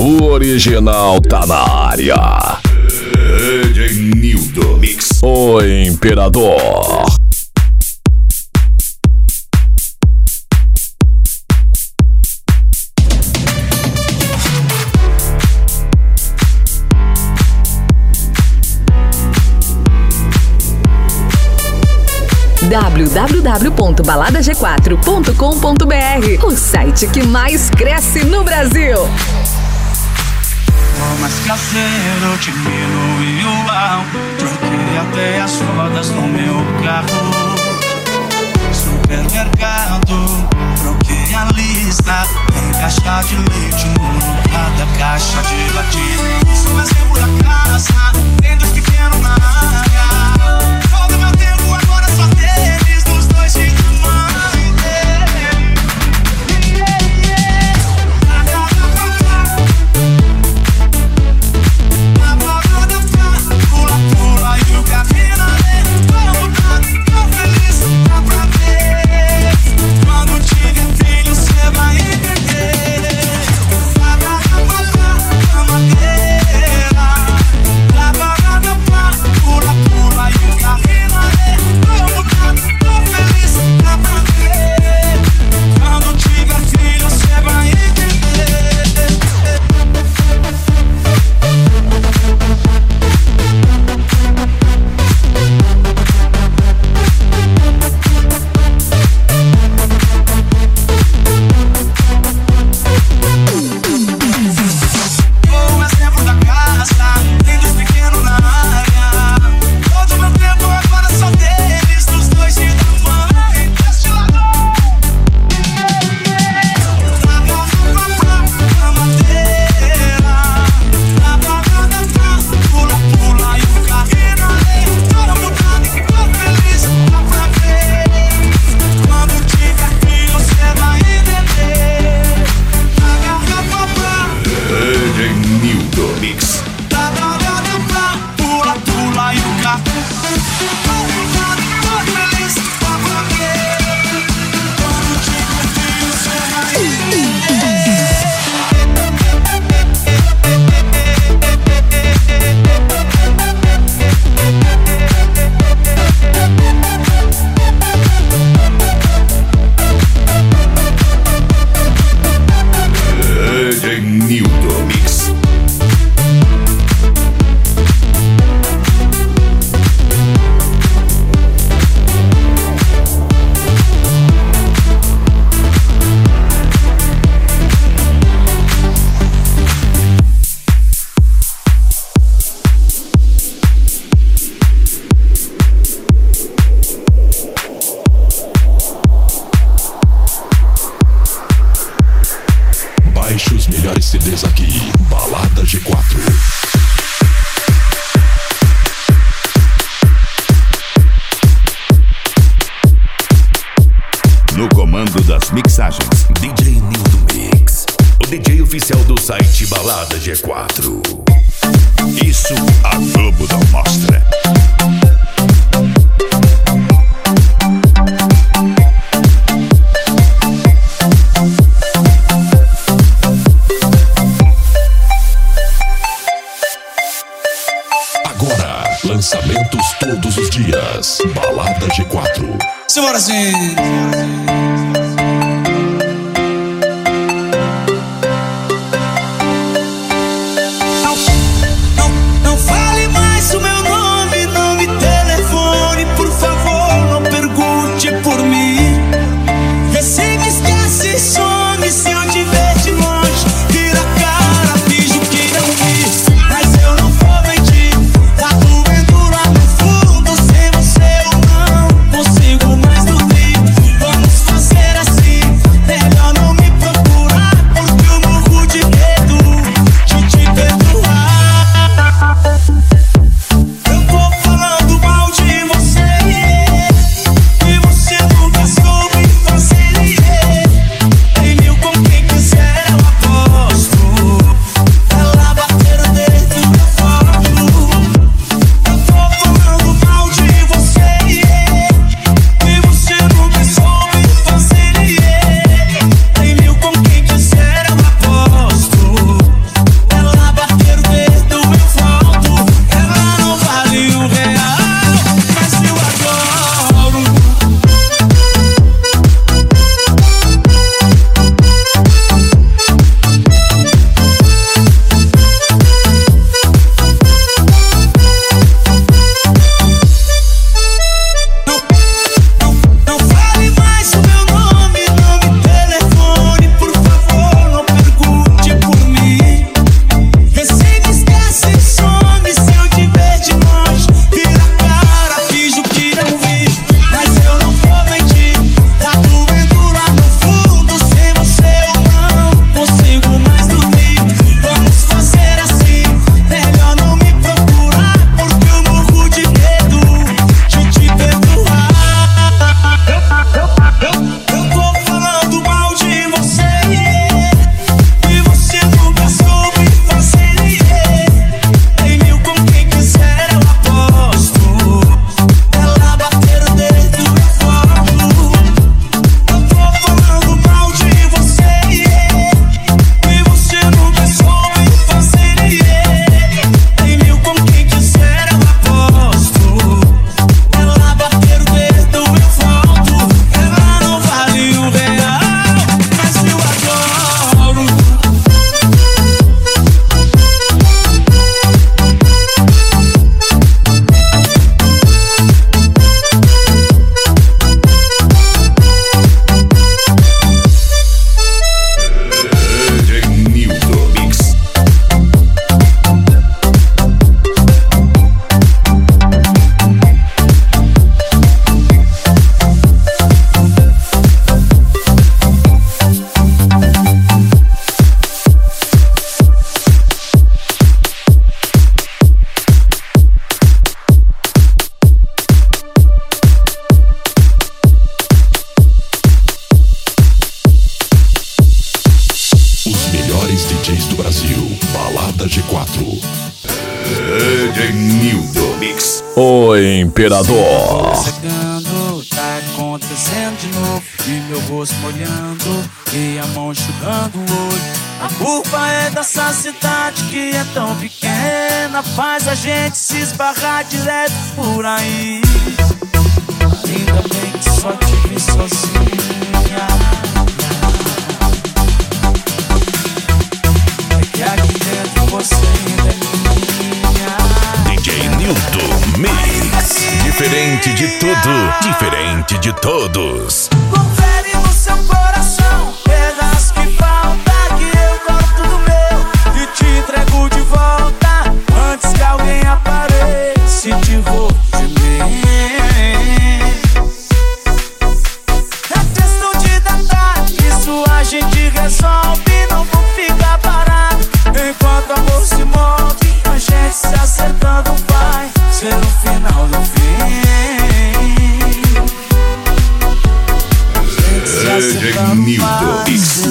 O original tá na área. DJ Nildo Mix. O Imperador. www.baladag4.com.br, o site que mais cresce no Brasil. Mais caseiro, diminui o álcool. Troquei até as rodas no meu carro. Supermercado, troquei a lista. Tem caixa de leite no lugar da caixa de latinha. Sou exemplo da casa, tendo pequeno na área. Todo meu tempo agora só deles, dos dois de tamanho dele. Pula, pula e o caminho dele. Vamos dar, tô feliz, dá pra ver. Quando tiver filho, cê vai entender. Madeira. Pula, pula e o caminho dele. Vamos dar, tô feliz, dá pra ver. Quando tiver filho, cê vai entender. O exemplo da casa, tem dos pequenos na área. Todo meu tempo agora só deles, dos dois de tamanho deste lado. Madeira. Pula, pula e o carrinho ali. Todo mundo tô feliz, dá pra ver. Quando tiver filho, cê vai entender. DJ Nildo Mix. Pula, pula e o carro. Tô feliz, dá pra ver. Quando tiver filho, cê vai DJ Nildo Mix. Baixe os melhores CDs aqui. Balada G4. No comando das mixagens, DJ Nildo Mix. O DJ oficial do site Balada G4. Isso a Globo não mostra. Agora, lançamentos todos os dias. Balada G4. Simbora assim. Não fale mais o meu nome, não me telefone, por favor, não pergunte por mim. Vê se me esquece e some, se eu te ver de longe, vira a cara, finge que não vi. Mas eu não vou mentir, tá doendo lá no fundo, sem você eu não consigo mais dormir. Vamos fazer assim. melhores DJs do Brasil. Balada G4. DJ Nildo Mix. O Imperador. Secando, tá acontecendo de novo. E meu rosto molhando e a mão enxugando o olho. A culpa é dessa cidade que é tão pequena, faz a gente se esbarrar direto por aí. Ainda bem que só te vi sozinha. É que aqui dentro você ainda é minha. DJ Nildo Mix. Diferente de tudo, diferente de todos. Confere no seu coração, pedaço que falta, que eu corto do meu e te entrego de volta, antes que alguém apareça e te roube de mim. É questão de detalhe, isso a gente resolve, não vou ficar parado. Enquanto o amor se move, a gente se acertando vai ser o final do fim. DJ Nildo Mix.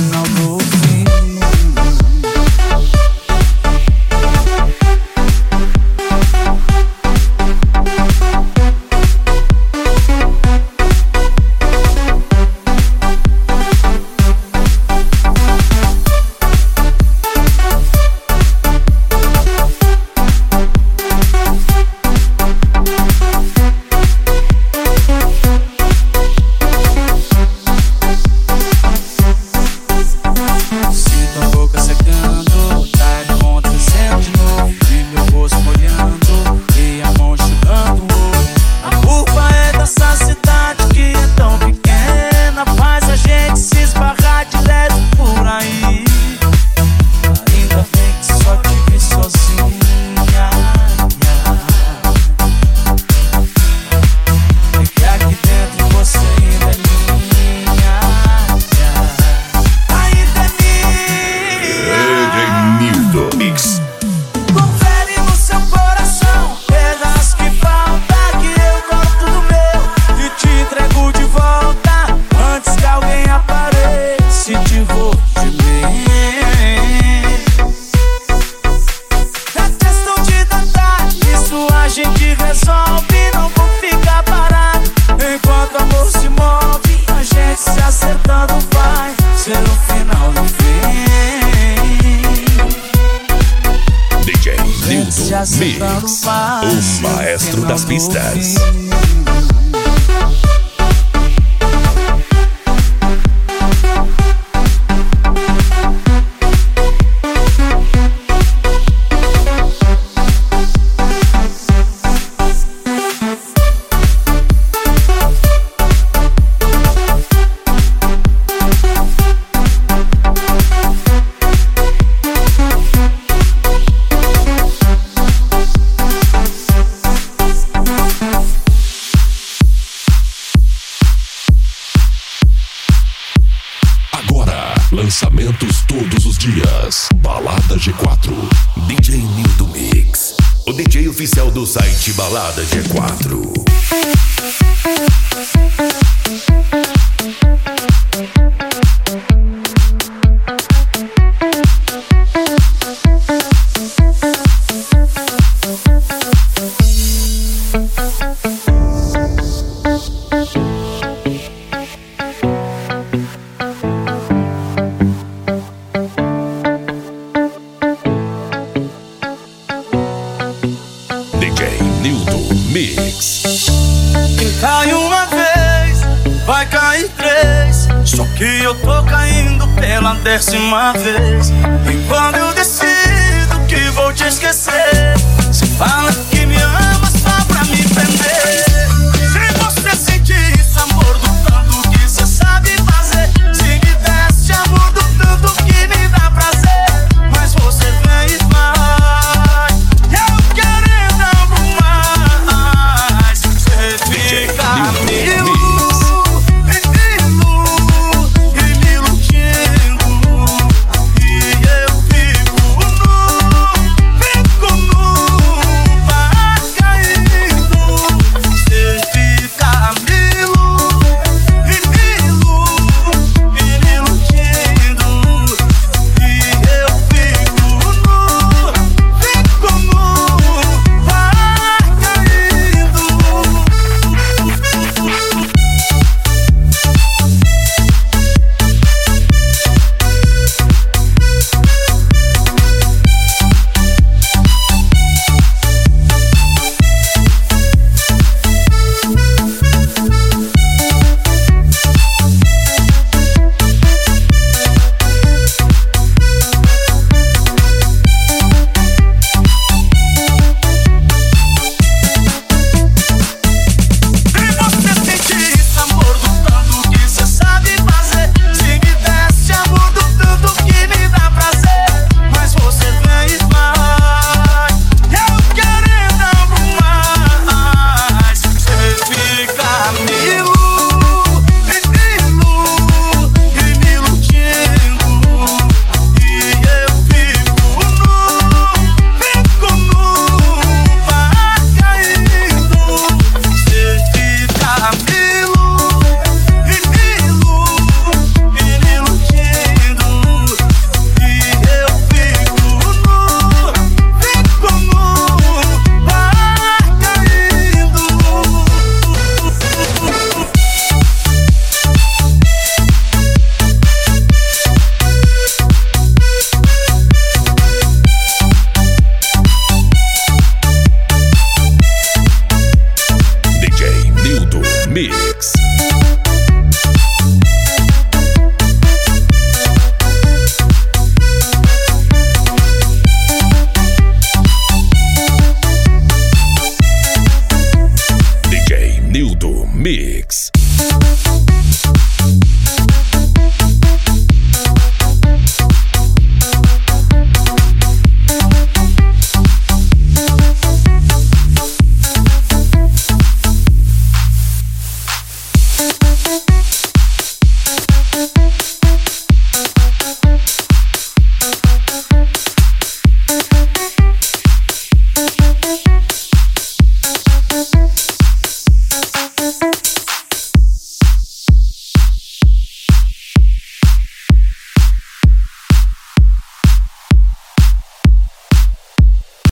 Mix, o maestro das pistas. Lançamentos todos os dias. Balada G4. DJ Nildo Mix, o DJ oficial do site Balada G4. Mix. Quem cai uma vez, vai cair três. Só que eu tô caindo pela 10ª vez. E quando eu